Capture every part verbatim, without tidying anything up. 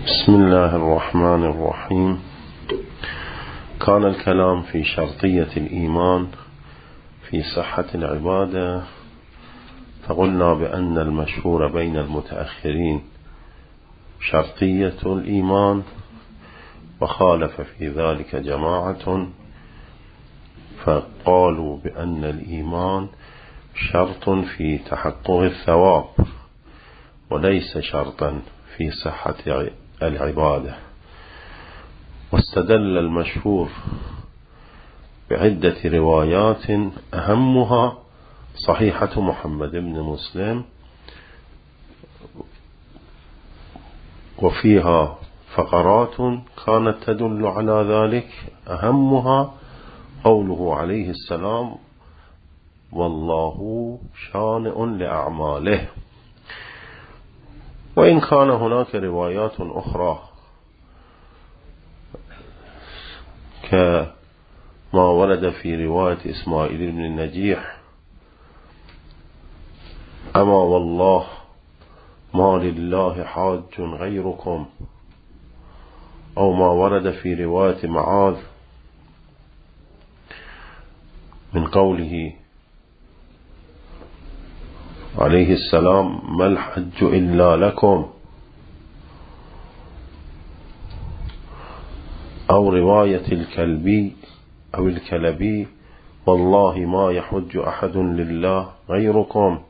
بسم الله الرحمن الرحيم. كان الكلام في شرطية الإيمان في صحة العبادة، فقلنا بأن المشهور بين المتأخرين شرطية الإيمان، وخالف في ذلك جماعة فقالوا بأن الإيمان شرط في تحقق الثواب وليس شرطا في صحة العبادة. واستدل المشهور بعدة روايات أهمها صحيحة محمد بن مسلم، وفيها فقرات كانت تدل على ذلك، أهمها قوله عليه السلام: والله شانئ لأعماله. وإن كان هناك روايات أخرى كما ورد في رواية إسماعيل بن النجيح: أما والله ما لله حاج غيركم، أو ما ورد في رواية معاذ من قوله عليه السلام: ما الحج إلا لكم، أو رواية الكلبي أو الكلبي: والله ما يحج أحد لله غيركم،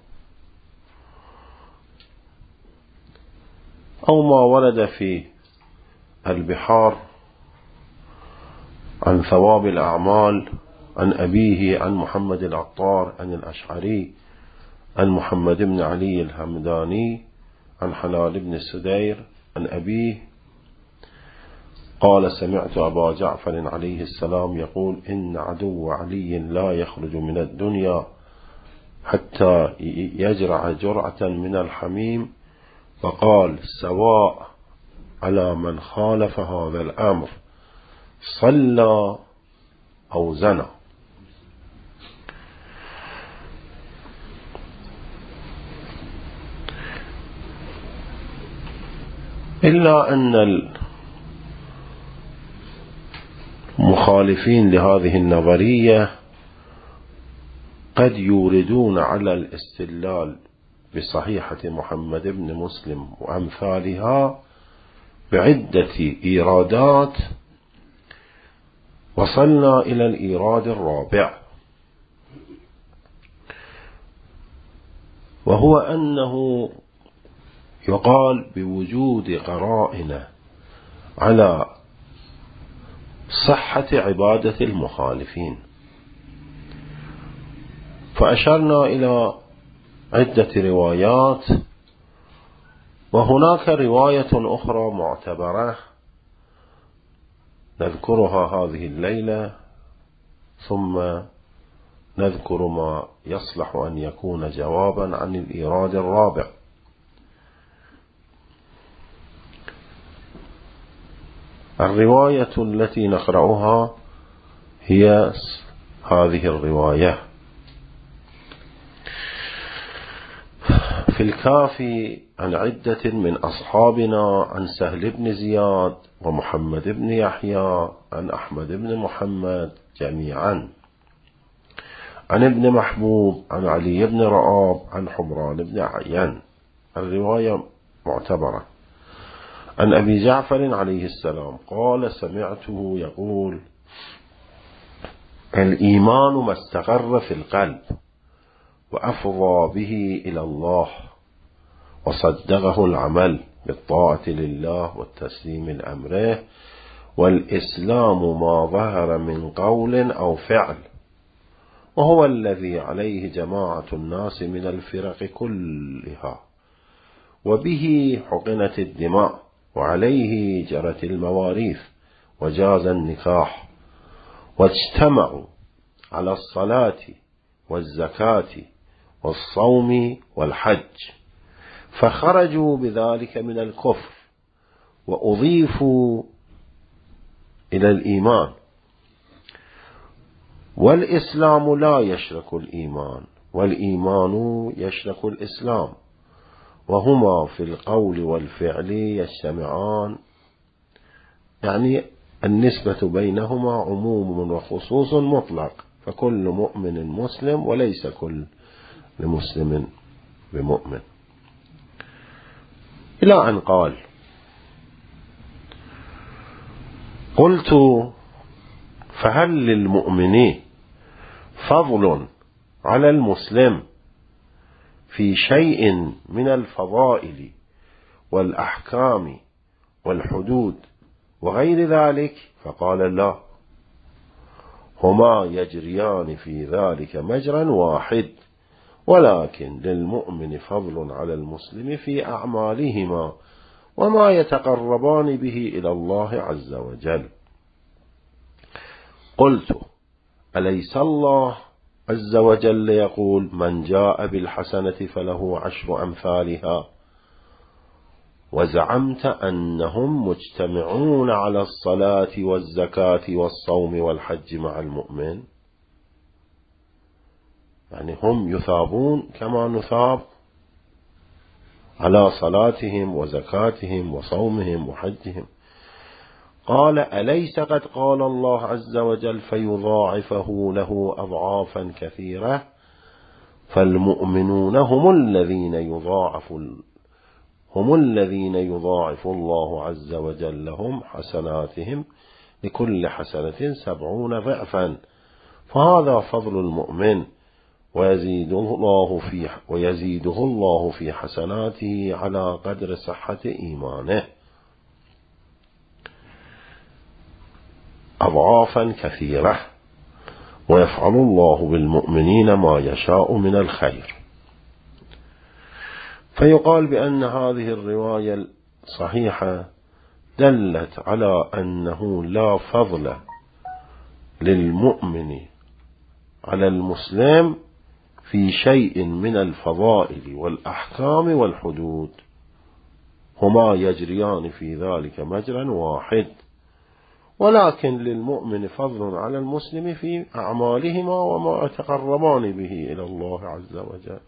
أو ما ورد في البحار عن ثواب الأعمال عن أبيه عن محمد العطار عن الأشعري عن محمد بن علي الهمداني عن حلال بن السدير عن أبيه قال: سمعت أبا جعفر عليه السلام يقول: إن عدو علي لا يخرج من الدنيا حتى يجرع جرعة من الحميم، فقال: سواء على من خالف هذا الأمر صلى أو زنى. إلا أن المخالفين لهذه النظرية قد يوردون على الاستدلال بصحيحة محمد بن مسلم وأمثالها بعدة إيرادات، وصلنا إلى الإيراد الرابع، وهو أنه يقال بوجود قرائن على صحة عبادة المخالفين. فأشرنا إلى عدة روايات، وهناك رواية أخرى معتبرة نذكرها هذه الليلة، ثم نذكر ما يصلح أن يكون جوابا عن الإيراد الرابع. الرواية التي نقرأها هي هذه الرواية: في الكافي عن عدة من أصحابنا عن سهل بن زياد ومحمد بن يحيى عن أحمد بن محمد جميعا عن ابن محبوب عن علي بن رآب عن حمران بن عيان. الرواية معتبرة. عن أبي جعفر عليه السلام قال: سمعته يقول: الإيمان ما استقر في القلب وأفضى به إلى الله وصدقه العمل بالطاعة لله والتسليم لأمره، والإسلام ما ظهر من قول أو فعل، وهو الذي عليه جماعة الناس من الفرق كلها، وبه حقنت الدماء، وعليه جرت المواريث، وجاز النكاح، واجتمعوا على الصلاة والزكاة والصوم والحج، فخرجوا بذلك من الكفر وأضيفوا إلى الإيمان. والإسلام لا يشرك الإيمان، والإيمان يشرك الإسلام، وهما في القول والفعل يجتمعان يعني النسبة بينهما عموم وخصوص مطلق، فكل مؤمن مسلم وليس كل مسلم بمؤمن، إلى أن قال: قلت: فهل للمؤمن فضل على المسلم في شيء من الفضائل والأحكام والحدود وغير ذلك؟ فقال: لا، هما يجريان في ذلك مجرا واحد، ولكن للمؤمن فضل على المسلم في أعمالهما وما يتقربان به إلى الله عز وجل. قلت: أليس الله عز وجل يقول: من جاء بالحسنة فله عشر أمثالها؟ وزعمت أنهم مجتمعون على الصلاة والزكاة والصوم والحج مع المؤمن، يعني هم يثابون كما نثاب على صلاتهم وزكاتهم وصومهم وحجهم. قال: أليس قد قال الله عز وجل: فيضاعفه له أضعافا كثيرة؟ فالمؤمنون هم الذين يضاعف هم الذين يضاعف الله عز وجل لهم حسناتهم لكل حسنة سبعون ضعفا، فهذا فضل المؤمن، ويزيده الله في ويزيده الله في حسناته على قدر صحة إيمانه أضعافا كثيرة، ويفعل الله بالمؤمنين ما يشاء من الخير. فيقال بأن هذه الرواية الصحيحة دلت على أنه لا فضل للمؤمن على المسلم في شيء من الفضائل والأحكام والحدود، هما يجريان في ذلك مجرا واحد، ولكن للمؤمن فضل على المسلم في أعمالهما وما يتقربان به إلى الله عز وجل.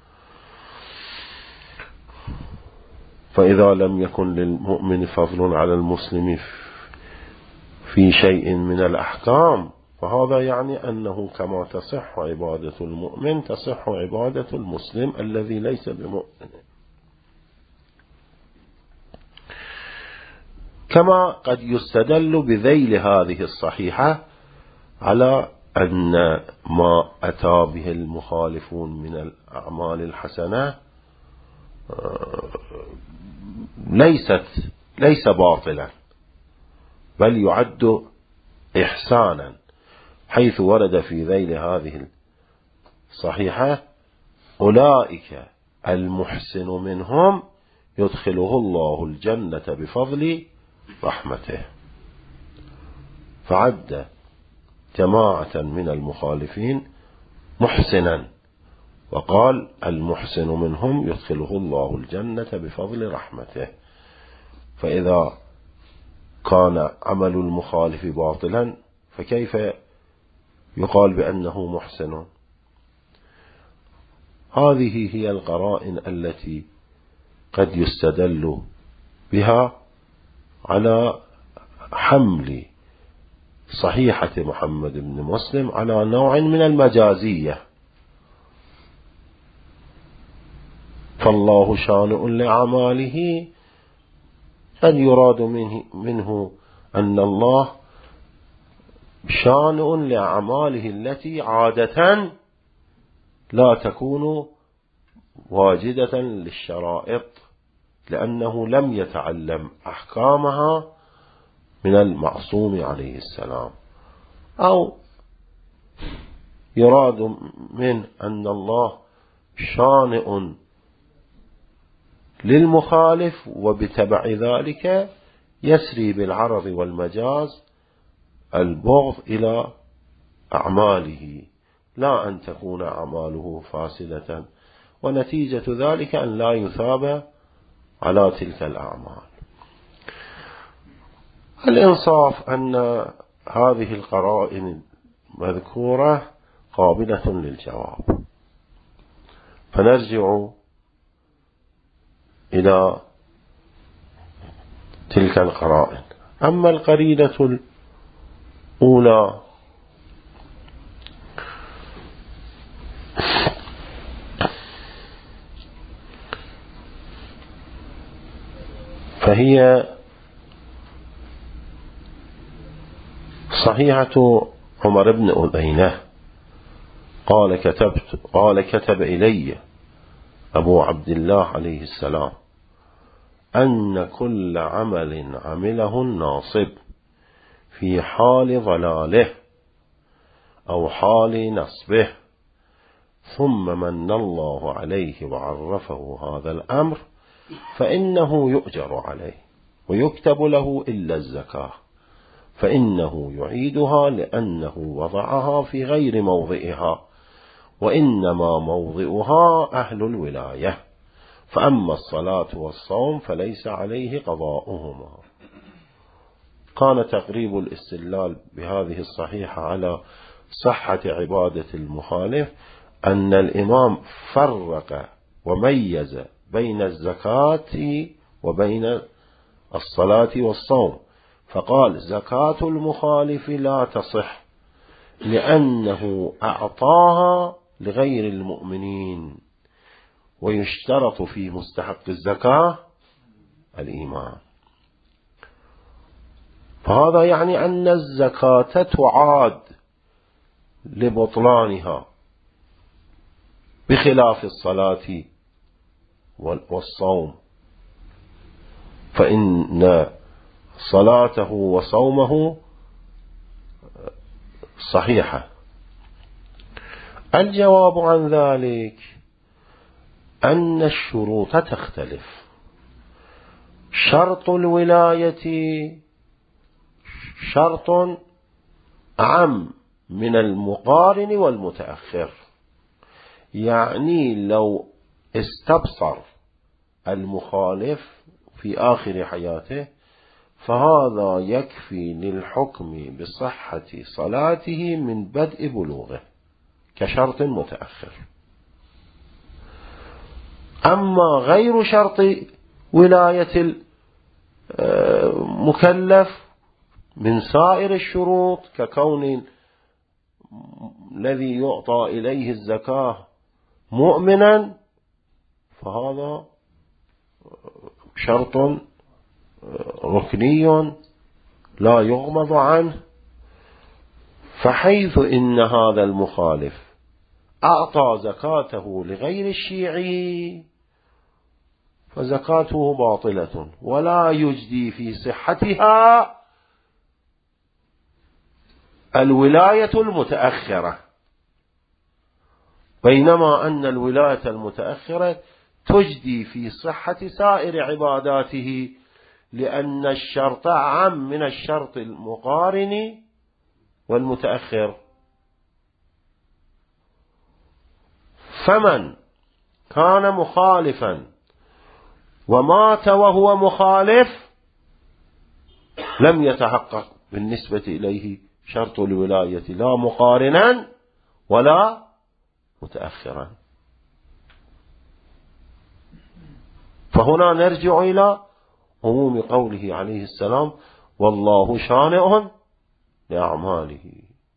فإذا لم يكن للمؤمن فضل على المسلم في شيء من الأحكام، فهذا يعني أنه كما تصح عبادة المؤمن تصح عبادة المسلم الذي ليس بمؤمن. كما قد يستدل بذيل هذه الصحيحة على أن ما أتى به المخالفون من الأعمال الحسنة ليست ليس باطلا، بل يعد إحسانا، حيث ورد في ذيل هذه الصحيحة: أولئك المحسن منهم يدخله الله الجنة بفضل رحمته. فعد جماعة من المخالفين محسنا، وقال: المحسن منهم يدخله الله الجنة بفضل رحمته. فإذا كان عمل المخالف باطلا فكيف يقال بأنه محسن؟ هذه هي القرائن التي قد يستدل بها على حمل صحيحة محمد بن مسلم على نوع من المجازية. فالله شانئ لأعماله، قد يراد منه, منه أن الله شانئ لأعماله التي عادة لا تكون واجدة للشرائط، لأنه لم يتعلم أحكامها من المعصوم عليه السلام. أو يراد من أن الله شانئ للمخالف، وبتبع ذلك يسري بالعرض والمجاز البغض إلى أعماله، لا أن تكون أعماله فاسدة، ونتيجة ذلك أن لا يثاب على تلك الأعمال. الإنصاف أن هذه القرائن المذكورة قابلة للجواب، فنرجع إلى تلك القرائن أما القرينة الأولى فهي صحيحة عمر بن أذينة قال كتبت قال كتب إلي أبو عبد الله عليه السلام أن كل عمل عمله الناصب في حال ضلاله أو حال نصبه ثم من الله عليه وعرفه هذا الأمر فإنه يؤجر عليه ويكتب له إلا الزكاة فإنه يعيدها لأنه وضعها في غير موضعها وإنما موضعها أهل الولاية فأما الصلاة والصوم فليس عليه قضاؤهما. كان تقريب الاستدلال بهذه الصحيحة على صحة عبادة المخالف أن الإمام فرق وميز بين الزكاة وبين الصلاة والصوم فقال زكاة المخالف لا تصح لأنه أعطاها لغير المؤمنين ويشترط في مستحق الزكاة الإيمان. فهذا يعني أن الزكاة تعاد لبطلانها بخلاف الصلاة والصوم فإن صلاته وصومه صحيحة. الجواب عن ذلك أن الشروط تختلف. شرط الولاية شرط عام من المقارن والمتأخر، يعني لو استبصر المخالف في آخر حياته فهذا يكفي للحكم بصحة صلاته من بدء بلوغه كشرط متأخر. أما غير شرط ولاية المكلف من سائر الشروط ككون الذي يعطى إليه الزكاة مؤمنا فهذا شرط ركني لا يغمض عنه. فحيث إن هذا المخالف أعطى زكاته لغير الشيعي فزكاته باطلة ولا يجدي في صحتها الولاية المتأخرة، بينما أن الولاية المتأخرة تجدي في صحة سائر عباداته لأن الشرط عام من الشرط المقارن والمتأخر. فمن كان مخالفا ومات وهو مخالف لم يتحقق بالنسبة إليه شرط الولاية لا مقارنا ولا متأخرا. فهنا نرجع إلى عموم قوله عليه السلام والله شانئ لأعماله.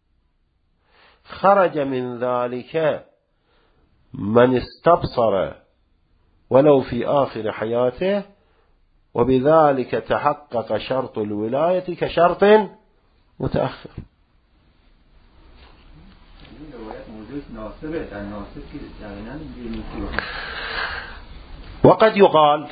خرج من ذلك من استبصر ولو في آخر حياته وبذلك تحقق شرط الولاية كشرط متأخر. وقد يقال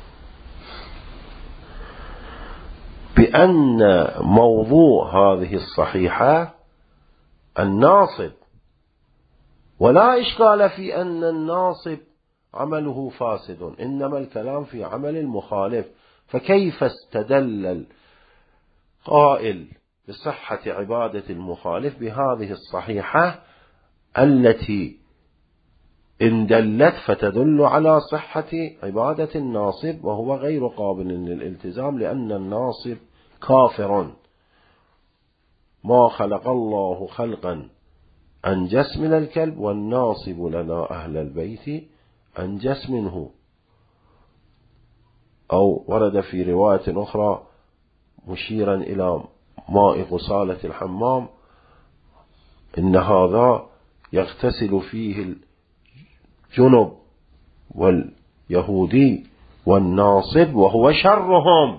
بأن موضوع هذه الصحيحة الناصب، ولا إشكال في أن الناصب عمله فاسد، إنما الكلام في عمل المخالف. فكيف استدل القائل بصحة عبادة المخالف بهذه الصحيحة التي إن دلت فتدل على صحة عبادة الناصب وهو غير قابل للالتزام لأن الناصب كافر. ما خلق الله خلقا أنجس من الكلب والناصب لنا أهل البيت أنجس منه. أو ورد في رواية أخرى مشيرا إلى ماء غسالة الحمام، إن هذا يغتسل فيه الجنب واليهودي والناصب وهو شرهم.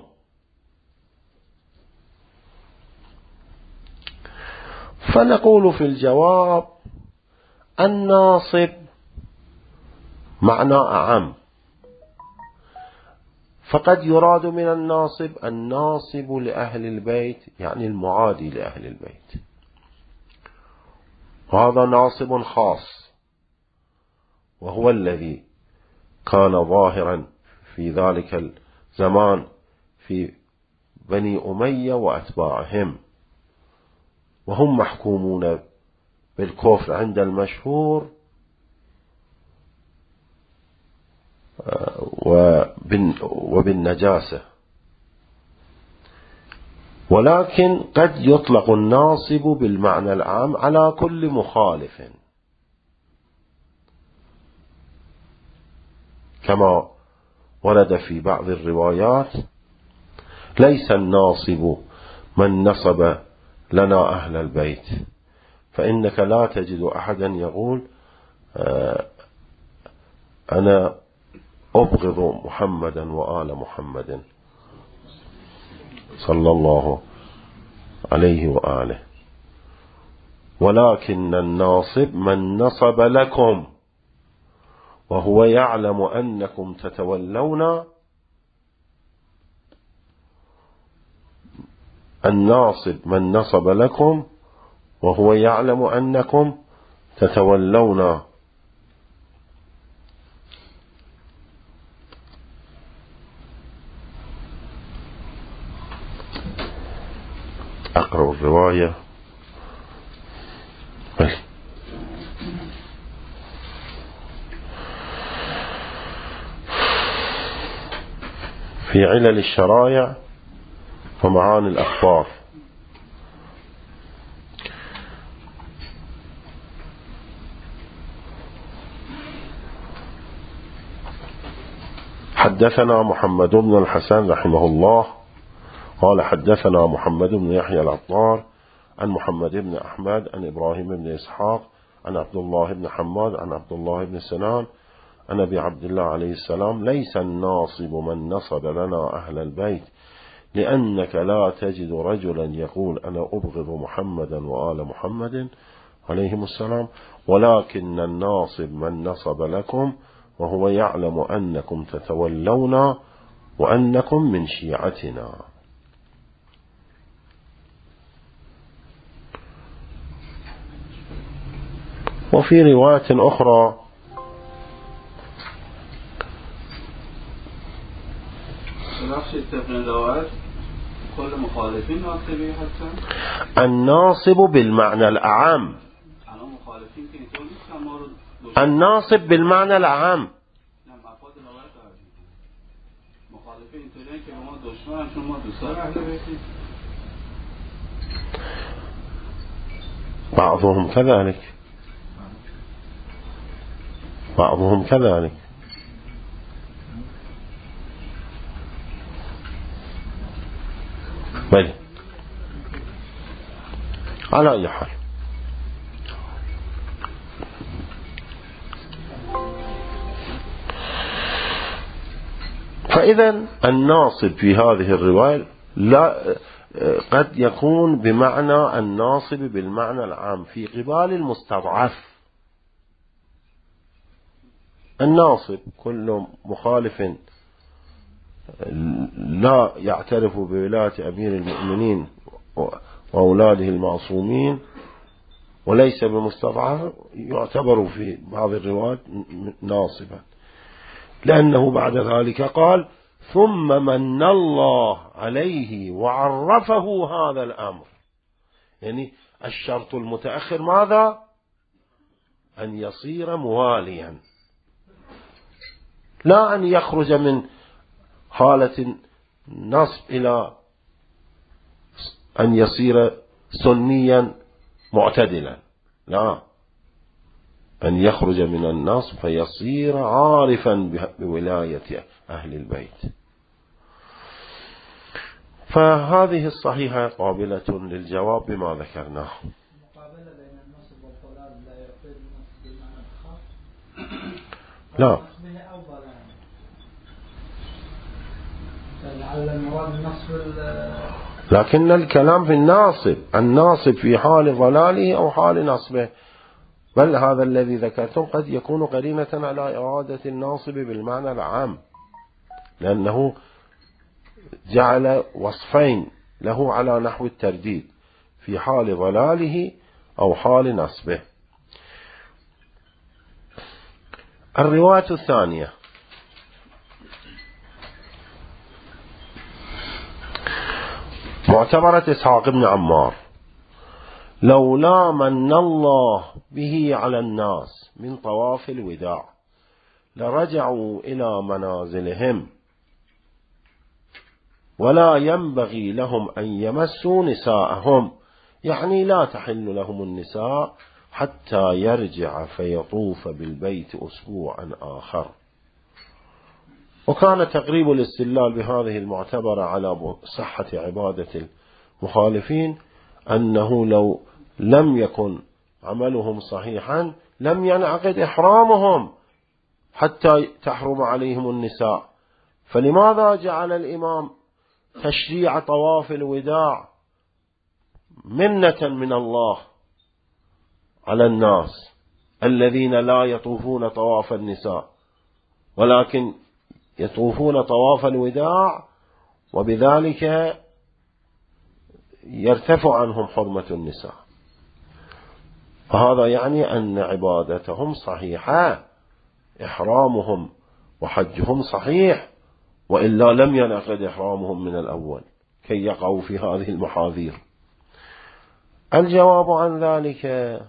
فنقول في الجواب: الناصب معنى أعم، فقد يراد من الناصب الناصب لأهل البيت، يعني المعادي لأهل البيت، وهذا ناصب خاص، وهو الذي كان ظاهرا في ذلك الزمان في بني أمية وأتباعهم، وهم محكومون بالكفر عند المشهور وبالنجاسة. ولكن قد يطلق الناصب بالمعنى العام على كل مخالف، كما ورد في بعض الروايات: ليس الناصب من نصب لنا أهل البيت، فإنك لا تجد أحدا يقول أنا أبغض محمدا وآل محمد صلى الله عليه وآله، ولكن الناصب من نصب لكم وهو يعلم أنكم تتولون، الناصب من نصب لكم وهو يعلم أنكم تتولون. أقرأ الرواية. في علل الشرائع ومعاني الأخبار: حدثنا محمد بن الحسن رحمه الله قال حدثنا محمد بن يحيى العطار عن محمد بن أحمد عن إبراهيم بن إسحاق عن عبد الله بن حماد عن عبد الله بن سنان عن أبي عبد الله عليه السلام: ليس الناصب من نصب لنا أهل البيت، لأنك لا تجد رجلا يقول أنا أبغض محمدا وآل محمد عليهم السلام، ولكن الناصب من نصب لكم وهو يعلم أنكم تتولون وأنكم من شيعتنا. وفي رواية أخرى: الناصب بالمعنى الأعم، الناصب بالمعنى الأعم، بعضهم كذلك بعضهم كذلك بل على أي حال. فإذا الناصب في هذه الرواية لا قد يكون بمعنى الناصب بالمعنى العام في قبال المستضعف. الناصب كل مخالف لا يعترف بولاية أمير المؤمنين وأولاده المعصومين وليس بمستضعف يعتبر في بعض الروايات ناصبا، لأنه بعد ذلك قال: ثم من الله عليه وعرفه هذا الأمر. يعني الشرط المتأخر ماذا؟ أن يصير مواليا، لا أن يخرج من حالة نصب إلى أن يصير سنيا معتدلا، لا، أن يخرج من النصب فيصير عارفا بولاية أهل البيت. فهذه الصحيحة قابلة للجواب بما ذكرناه. مقابلة بين النصب والضلال لا يعتبر النصب بمعنى الخاص؟ لا. أو ضلال. لعل المراد النصب. لكن الكلام في الناصب، الناصب في حال ضلاله أو حال نصبه، بل هذا الذي ذكرتم قد يكون قرينة على إرادة الناصب بالمعنى العام، لأنه جعل وصفين له على نحو الترديد في حال ضلاله أو حال نصبه. الرواية الثانية: معتبرة إسحاق بن عمار: لولا من الله به على الناس من طواف الوداع لرجعوا إلى منازلهم، ولا ينبغي لهم أن يمسوا نساءهم، يعني لا تحل لهم النساء حتى يرجع فيطوف بالبيت أسبوعا آخر. وكان تقريب الاستدلال بهذه المعتبرة على صحة عبادة المخالفين أنه لو لم يكن عملهم صحيحا لم ينعقد إحرامهم حتى تحرم عليهم النساء. فلماذا جعل الإمام تشريع طواف الوداع منة من الله على الناس الذين لا يطوفون طواف النساء، ولكن يطوفون طواف الوداع، وبذلك يرتفع عنهم حرمة النساء. فهذا يعني أن عبادتهم صحيحة، إحرامهم وحجهم صحيح، وإلا لم ينعقد إحرامهم من الأول كي يقعوا في هذه المحاذير. الجواب عن ذلك: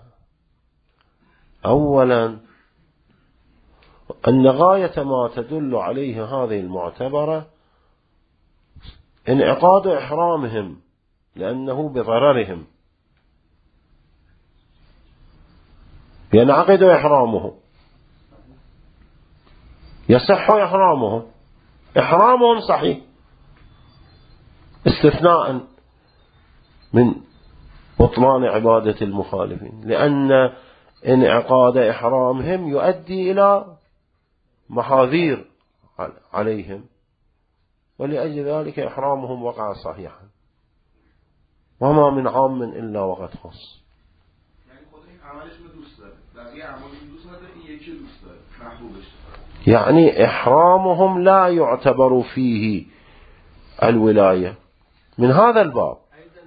أولا أن غاية ما تدل عليه هذه المعتبرة انعقاد إحرامهم، لأنه بضررهم ينعقد إحرامه، يصح إحرامه، إحرامهم صحيح، استثناء من بطلان عبادة المخالفين، لأن انعقاد إحرامهم يؤدي إلى محاذير عليهم، ولأجل ذلك إحرامهم وقع صحيحا، وما من عام إلا وقد خص. يعني إحرامهم لا يعتبر فيه الولاية من هذا الباب.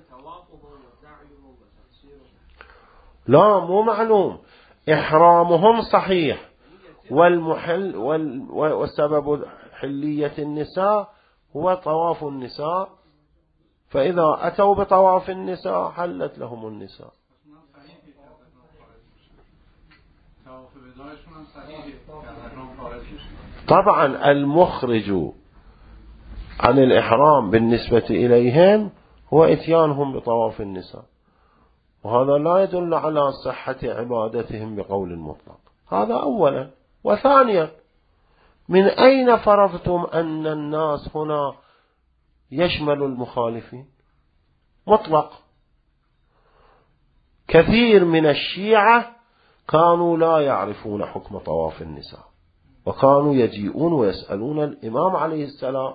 لا، مو معلوم. إحرامهم صحيح، والمحل والسبب حلية النساء هو طواف النساء، فإذا أتوا بطواف النساء حلت لهم النساء. طبعا المخرج عن الإحرام بالنسبة إليهم هو إتيانهم بطواف النساء، وهذا لا يدل على صحة عبادتهم بقول مطلق. هذا أولا. وثانيا، من أين فرضتم أن الناس هنا يشمل المخالفين؟ مطلق. كثير من الشيعة كانوا لا يعرفون حكم طواف النساء، وكانوا يجيئون ويسألون الإمام عليه السلام: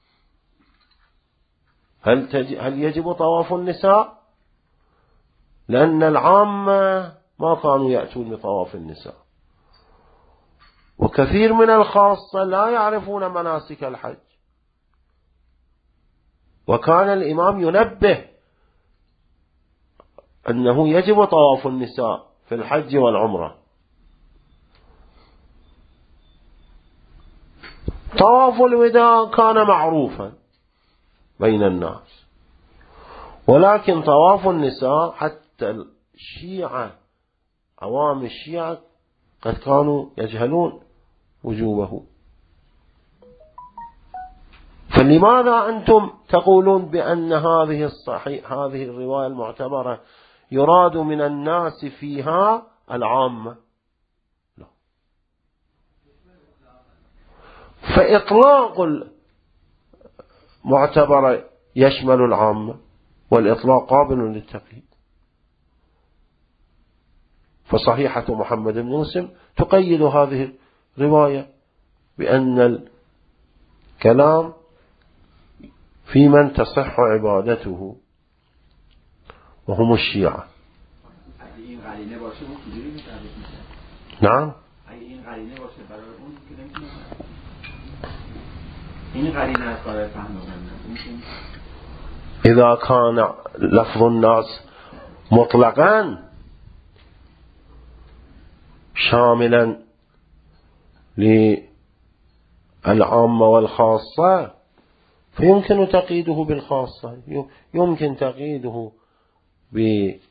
هل, تج... هل يجب طواف النساء؟ لأن العامة ما كانوا يأتون بطواف النساء، وكثير من الخاصة لا يعرفون مناسك الحج، وكان الإمام ينبه أنه يجب طواف النساء في الحج والعمرة. طواف الوداع كان معروفا بين الناس، ولكن طواف النساء حتى الشيعة، عوام الشيعة، قد كانوا يجهلون وجوبه. فلماذا أنتم تقولون بأن هذه الصحيح هذه الرواية المعتبرة يراد من الناس فيها العامة؟ لا. فإطلاق المعتبرة يشمل العامة، والإطلاق قابل للتقييد. فصحيحة محمد بن مسلم تقيد هذه الرواية بأن الكلام في من تصح عبادته وهم الشيعة. نعم. إذا كان لفظ الناس مطلقا شاملا للعامة والخاصة فيمكن تقييده بالخاصة، يمكن تقييده بمن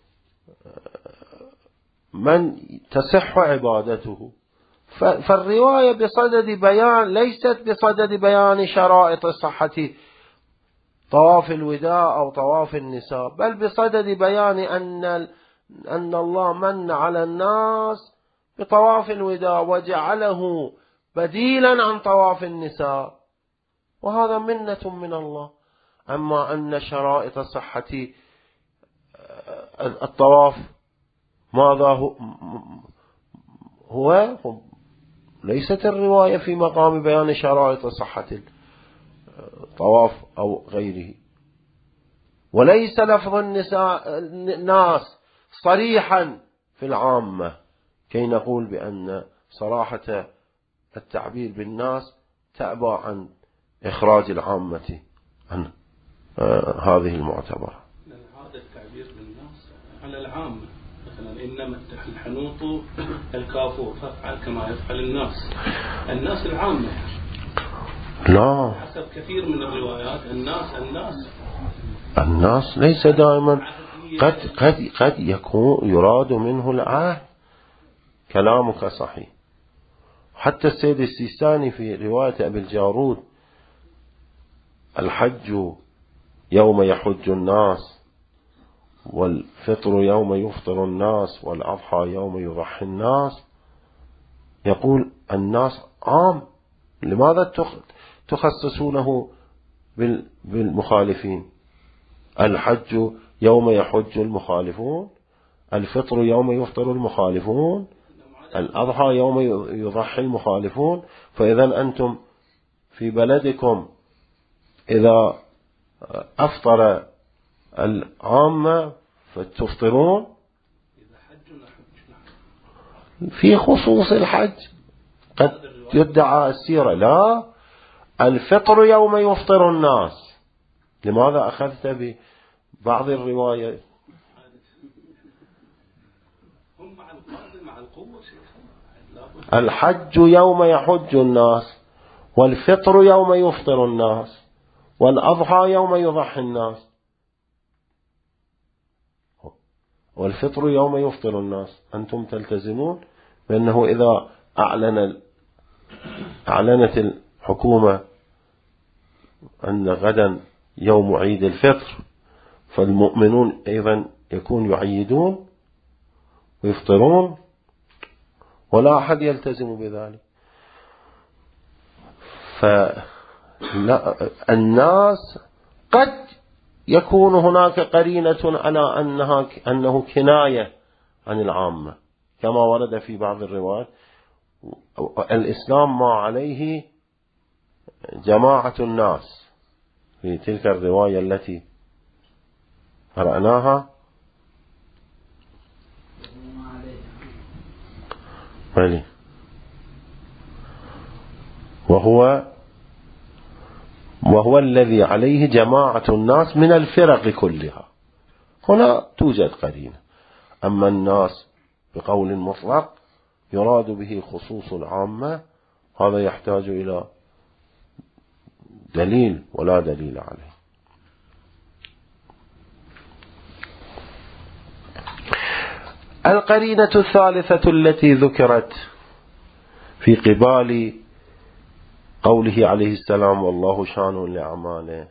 تصح عبادته. فالرواية بصدد بيان، ليست بصدد بيان شرائط صحة طواف الوداع أو طواف النساء، بل بصدد بيان أن أن الله من على الناس بطواف الوداع وجعله بديلا عن طواف النساء، وهذا منة من الله. أما أن شرائط صحة الطواف ماذا هو، ليست الرواية في مقام بيان شرائط صحة الطواف أو غيره. وليس لفظ النساء الناس صريحا في العامة كي نقول بأن صراحة التعبير بالناس تأبى عن إخراج العامة عن هذه المعتبرة. هذا التعبير بالناس على العامة، مثلا إنما الحنوط الكافور فافعل كما يفعل الناس، الناس العامة. لا، حسب كثير من الروايات الناس الناس الناس ليس دائما، قد قد قد يكون يراد منه العهد. كلامك صحيح. حتى السيد السيستاني في رواية أبي الجارود الحج يوم يحج الناس، والفطر يوم يفطر الناس، والأضحى يوم يضحي الناس، يقول الناس عام، لماذا تخصصونه بالمخالفين؟ الحج يوم يحج المخالفون، الفطر يوم يفطر المخالفون، الأضحى يوم يضحي المخالفون. فإذا أنتم في بلدكم إذا أفطر العامة فتفطرون في خصوص الحج. قد يدعى السيرة لا، الفطر يوم يفطر الناس. لماذا أخذت ببعض الروايات؟ الحج يوم يحج الناس، والفطر يوم يفطر الناس، والأضحى يوم يضحي الناس. والفطر يوم يفطر الناس، أنتم تلتزمون بأنه إذا أعلن أعلنت الحكومة أن غدا يوم عيد الفطر فالمؤمنون أيضا يكون يعيدون ويفطرون، ولا أحد يلتزم بذلك. فالناس قد يكون هناك قرينة على أنها أنه كناية عن العامة، كما ورد في بعض الروايات الإسلام ما عليه جماعة الناس، في تلك الرواية التي قرأناها. وهو وهو الذي عليه جماعة الناس من الفرق كلها. هنا توجد قرينة. أما الناس بقول مطلق يراد به خصوص العامة، هذا يحتاج إلى دليل ولا دليل عليه. القرينة الثالثة التي ذكرت في قبال قوله عليه السلام والله شان لأعماله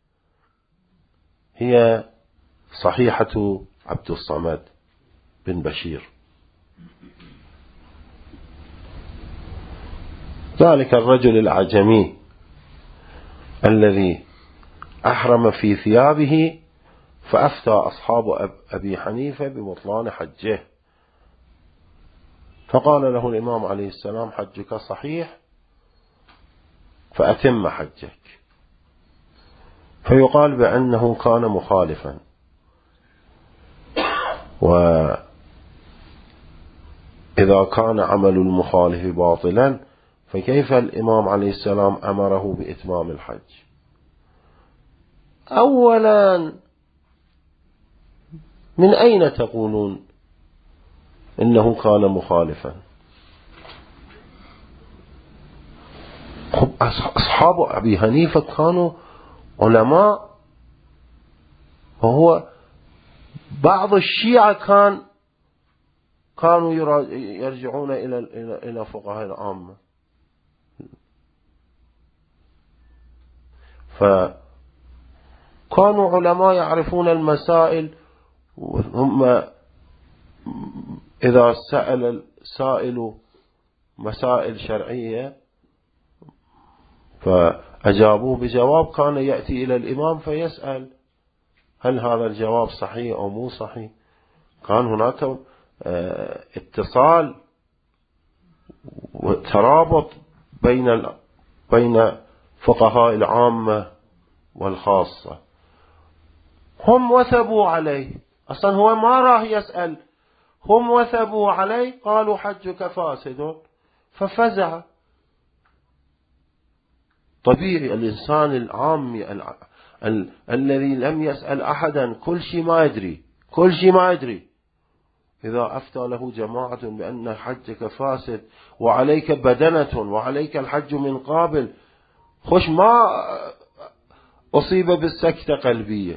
هي صحيحة عبد الصمد بن بشير، ذلك الرجل العجمي الذي أحرم في ثيابه، فأفتى أصحاب أبي حنيفة ببطلان حجه، فقال له الإمام عليه السلام: حجك صحيح فأتم حجك. فيقال بأنه كان مخالفا، وإذا كان عمل المخالف باطلا فكيف الإمام عليه السلام أمره بإتمام الحج؟ أولا، من أين تقولون إنه كان مخالفا؟ أصحاب أبي حنيفة كانوا علماء، وهو بعض الشيعة كان كانوا يرجعون إلى إلى فقهاء العامة، فكانوا علماء يعرفون المسائل، ثم إذا سأل السائل مسائل شرعية فأجابوه بجواب، كان يأتي إلى الإمام فيسأل: هل هذا الجواب صحيح أو مو صحيح؟ كان هناك اتصال وترابط بين بين فقهاء العامة والخاصة. هم وثبوا عليه، أصلا هو ما راح يسأل، هم وثبوا عليه، قالوا حجك فاسد، ففزع. طبيعي الإنسان العامي ال... ال... الذي لم يسأل أحدا، كل شيء ما يدري، كل شيء ما يدري، إذا أفتى له جماعة بأن حجك فاسد وعليك بدنة وعليك الحج من قابل، خش ما أصيب بالسكتة قلبية.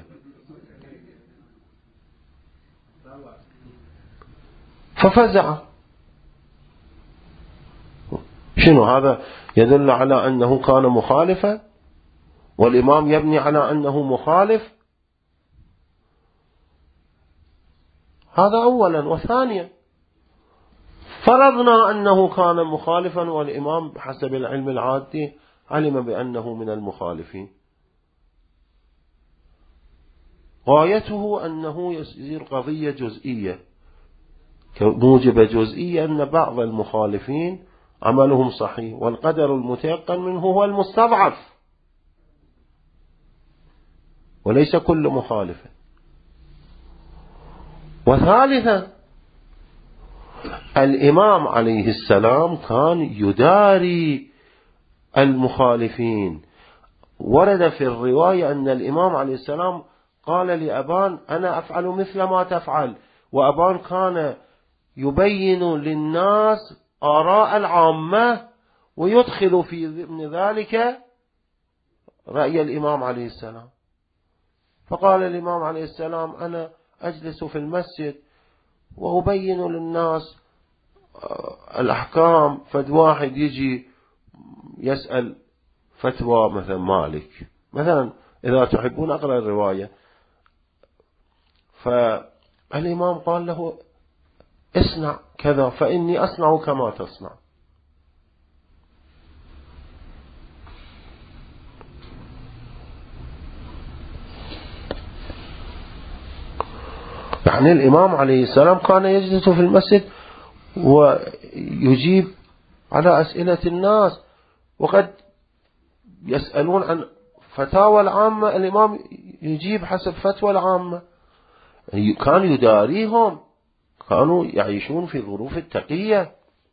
ففزع. شنو هذا؟ يدل على أنه كان مخالفا، والإمام يبني على أنه مخالف. هذا أولا. وثانيا، فرضنا أنه كان مخالفا والإمام بحسب العلم العادي علم بأنه من المخالفين، غايته أنه يصير قضية جزئية، موجب جزئية أن بعض المخالفين عملهم صحيح، والقدر المتيقن منه هو المستضعف وليس كل مخالف. وثالثا، الإمام عليه السلام كان يداري المخالفين. ورد في الرواية أن الإمام عليه السلام قال لأبان: أنا أفعل مثل ما تفعل، وأبان كان يبين للناس آراء العامة ويدخل في ضمن ذلك رأي الإمام عليه السلام. فقال الإمام عليه السلام: أنا أجلس في المسجد وأبين للناس الأحكام، فد واحد يجي يسأل فتوى مثلا مالك مثلا، إذا تحبون أقرأ الرواية، فالإمام قال له: اصنع كذا فإني أصنع كما تصنع. يعني الإمام عليه السلام كان يجلس في المسجد ويجيب على أسئلة الناس، وقد يسألون عن فتاوى العامة، الإمام يجيب حسب فتوى العامة، كان يداريهم، كانوا يعيشون في ظروف التقية.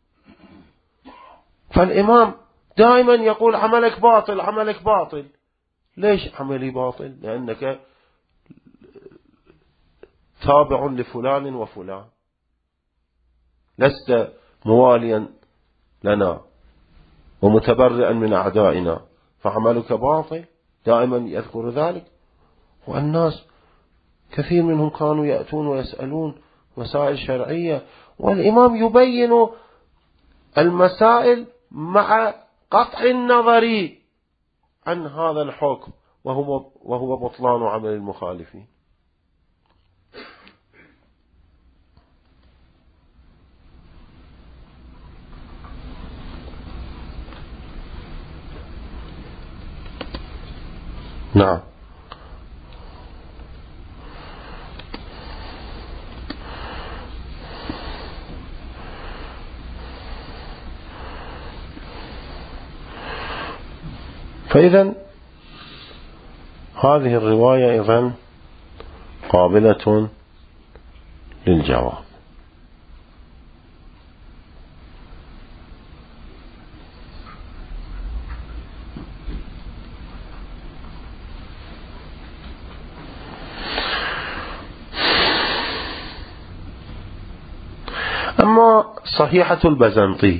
فالإمام دائما يقول: عملك باطل، عملك باطل. ليش عملي باطل؟ لأنك تابع لفلان وفلان، لست مواليا لنا ومتبرئا من أعدائنا، فعملك باطل. دائما يذكر ذلك. والناس كثير منهم كانوا يأتون ويسألون مسائل شرعية، والإمام يبين المسائل مع قطع النظر عن هذا الحكم، وهو وهو بطلان عمل المخالفين. نعم. فإذا هذه الرواية أيضا قابلة للجواب. أما صحيحة البزنطي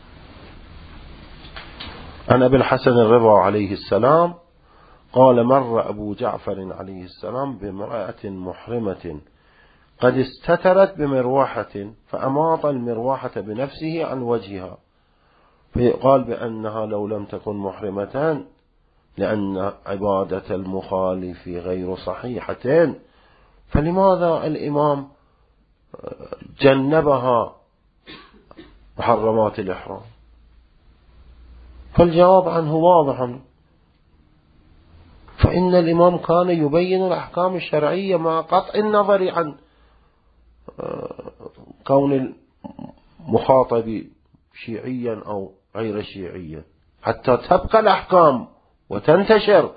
عن أبي الحسن الرضا عليه السلام قال: مر أبو جعفر عليه السلام بامرأة محرمة قد استترت بمروحة فأماط المروحة بنفسه عن وجهها، فيقال بأنها لو لم تكن محرمة لأن عبادة المخالف غير صحيحة، فلماذا الإمام جنبها محرمات الإحرام؟ فالجواب عنه واضح، فإن الإمام كان يبين الأحكام الشرعية مع قطع النظر عن كون المخاطب شيعيا أو غير شيعيا حتى تبقى الأحكام وتنتشر،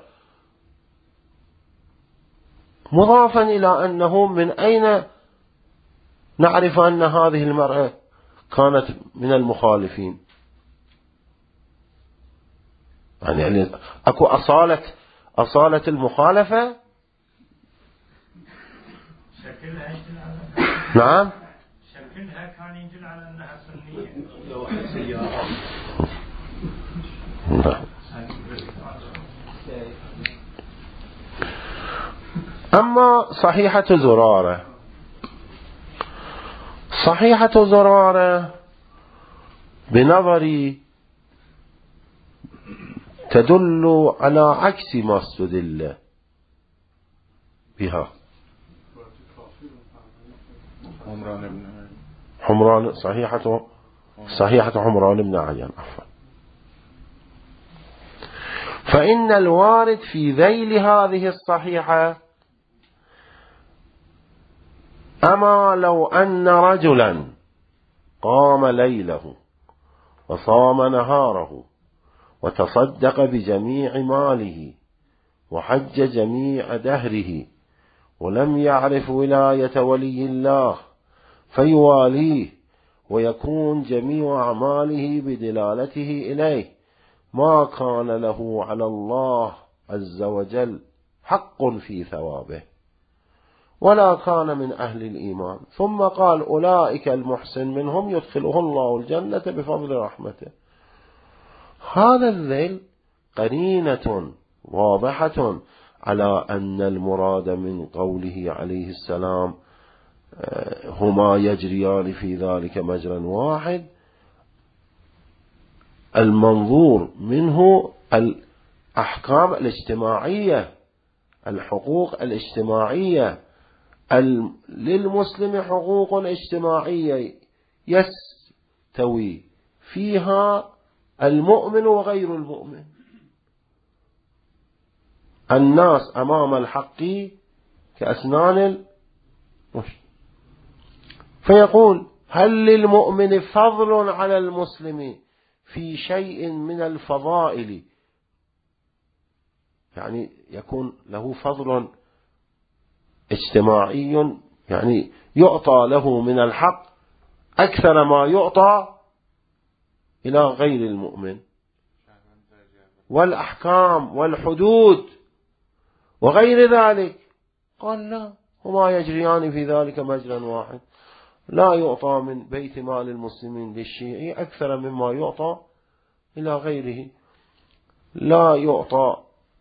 مضافا إلى أنه من أين نعرف أن هذه المرأة كانت من المخالفين؟ يعني أكو أصالة أصالة المخالفة؟ شكلها يدل على نعم، شكلها كان يدل على أنها سنية. نعم. أما صحيحة زرارة، صحيحة زرارة بنظري تدل على عكس ما استدل بها. حمران صحيحة صحيحة حمران بن عيان عفوا. فإن الوارد في ذيل هذه الصحيحة: أما لو أن رجلا قام ليله وصام نهاره وتصدق بجميع ماله وحج جميع دهره ولم يعرف ولاية ولي الله فيواليه ويكون جميع أعماله بدلالته إليه، ما كان له على الله عز وجل حق في ثوابه ولا كان من أهل الإيمان. ثم قال: أولئك المحسن منهم يدخله الله الجنة بفضل رحمته. هذا الذيل قرينة واضحة على أن المراد من قوله عليه السلام هما يجريان في ذلك مجرى واحد، المنظور منه الأحكام الاجتماعية، الحقوق الاجتماعية. للمسلم حقوق اجتماعية يستوي فيها المؤمن وغير المؤمن، الناس أمام الحق كأسنان المشط. فيقول: هل للمؤمن فضل على المسلم في شيء من الفضائل؟ يعني يكون له فضل اجتماعي، يعني يعطى له من الحق أكثر ما يعطى إلى غير المؤمن، والأحكام والحدود وغير ذلك. قال: لا، هما يجريان في ذلك مجرى واحد، لا يعطى من بيت مال المسلمين للشيعي أكثر مما يعطى إلى غيره، لا يعطى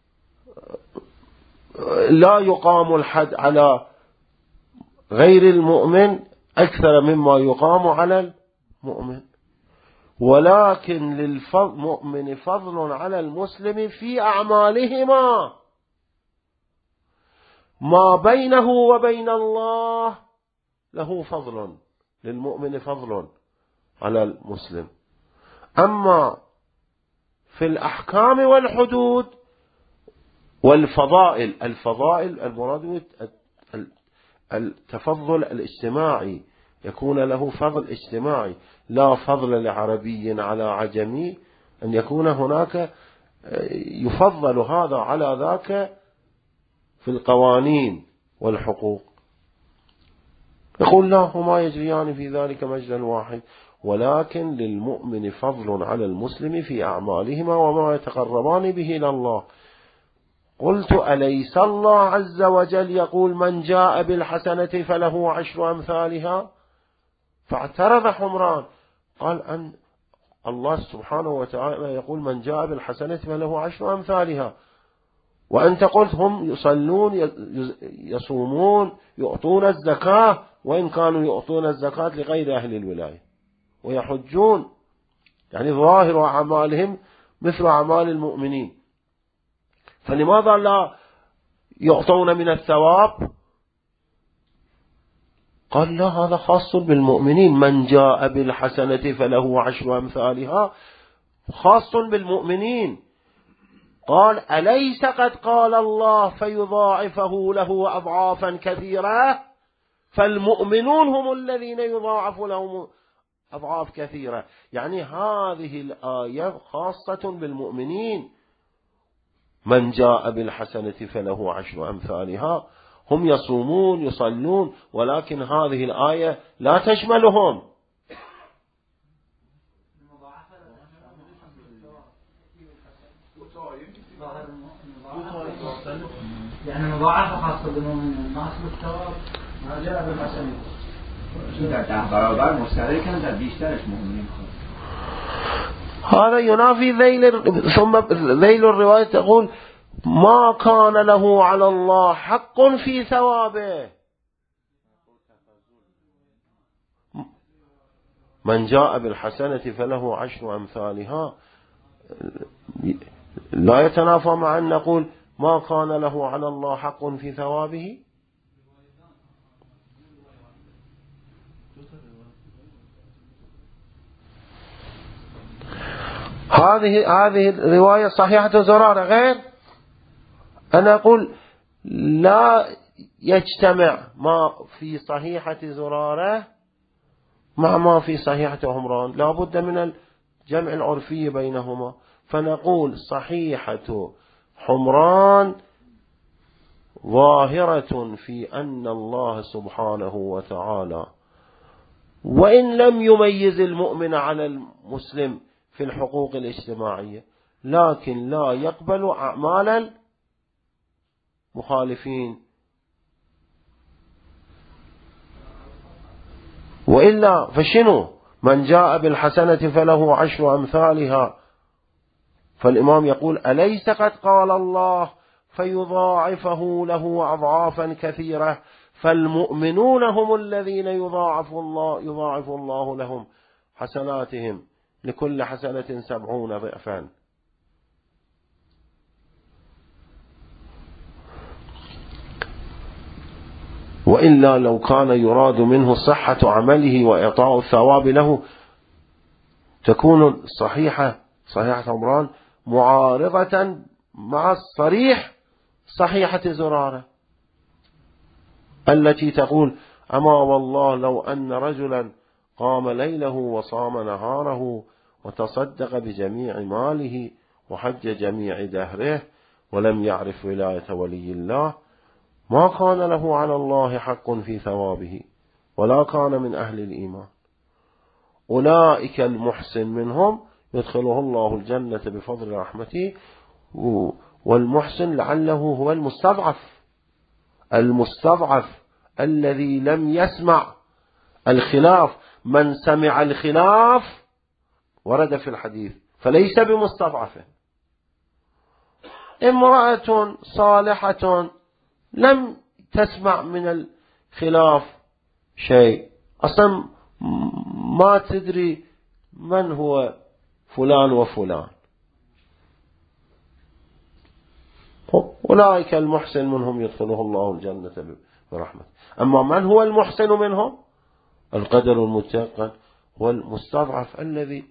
لا يقام الحد على غير المؤمن أكثر مما يقام على المؤمن، ولكن للمؤمن فضل على المسلم في أعمالهما، ما بينه وبين الله له فضل، للمؤمن فضل على المسلم. أما في الأحكام والحدود والفضائل، الفضائل المراد التفضل الاجتماعي، يكون له فضل اجتماعي، لا فضل لعربي على عجمي، أن يكون هناك يفضل هذا على ذاك في القوانين والحقوق. يقول لا، هما يجريان في ذلك مجدا واحد، ولكن للمؤمن فضل على المسلم في أعمالهما وما يتقربان به إلى الله. قلت أليس الله عز وجل يقول من جاء بالحسنة فله عشر أمثالها؟ فاعترض حمران قال أن الله سبحانه وتعالى يقول من جاء بالحسنة فله عشر أمثالها، وأنت قلت هم يصلون يصومون يعطون الزكاة، وإن كانوا يعطون الزكاة لغير أهل الولاية، ويحجون، يعني ظاهر أعمالهم مثل أعمال المؤمنين، فلماذا لا يعطون من الثواب؟ قال لا، هذا خاص بالمؤمنين، من جاء بالحسنة فله عشر أمثالها خاص بالمؤمنين. قال أليس قد قال الله فيضاعفه له أضعافا كثيرة؟ فالمؤمنون هم الذين يضاعف لهم أضعاف كثيرة، يعني هذه الآية خاصة بالمؤمنين. من جاء بالحسنة فله عشر أمثالها، هم يصومون يصلون، ولكن هذه الآية لا تشملهم. يعني مضاعفة خاصة بالمؤمنين، الناس بالثواب ما جاء بالحسنة. در ده برابر مشترکن، در بیشترش مؤمنین. هذا ينافي ذيل. ثم ذيل الرواية تقول ما كان له على الله حق في ثوابه. من جاء بالحسنة فله عشر أمثالها لا يتنافى مع أن نقول ما كان له على الله حق في ثوابه. هذه هذه الرواية صحيحة زرارة غير. أنا أقول لا يجتمع ما في صحيحة زرارة مع ما في صحيحة حمران، لا بد من الجمع العرفي بينهما، فنقول صحيحة حمران ظاهرة في أن الله سبحانه وتعالى وإن لم يميز المؤمن على المسلم في الحقوق الاجتماعية، لكن لا يقبل أعمال المخالفين، وإلا فشنو؟ من جاء بالحسنة فله عشر أمثالها. فالإمام يقول أليس قد قال الله فيضاعفه له أضعافا كثيرة؟ فالمؤمنون هم الذين يضاعف الله, يضاعف الله لهم حسناتهم، لكل حسنة سبعون ضعفا. وإلا لو كان يراد منه صحة عمله وإعطاء الثواب له تكون صحيحة صحيحة عمران معارضة مع الصريح صحيحة زرارة التي تقول أما والله لو أن رجلا قام ليله وصام نهاره وتصدق بجميع ماله وحج جميع دهره ولم يعرف ولاية ولي الله ما كان له على الله حق في ثوابه ولا كان من أهل الإيمان. أولئك المحسن منهم يدخله الله الجنة بفضل رحمته. والمحسن لعله هو المستضعف المستضعف الذي لم يسمع الخلاف. من سمع الخلاف ورد في الحديث فليس بمستضعف. امرأة صالحة لم تسمع من الخلاف شيء، أصلا ما تدري من هو فلان وفلان. أولئك المحسن منهم يدخله الله الجنة برحمته. أما من هو المحسن منهم؟ القدر المتيقن هو المستضعف الذي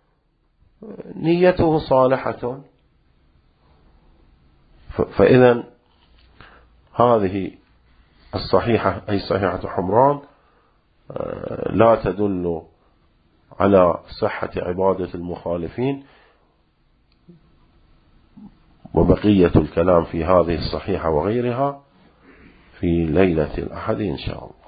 نيته صالحة. فإذا هذه الصحيحة أي صحيحة حمران لا تدل على صحة عبادة المخالفين، وبقية الكلام في هذه الصحيحة وغيرها في ليلة الأحد إن شاء الله.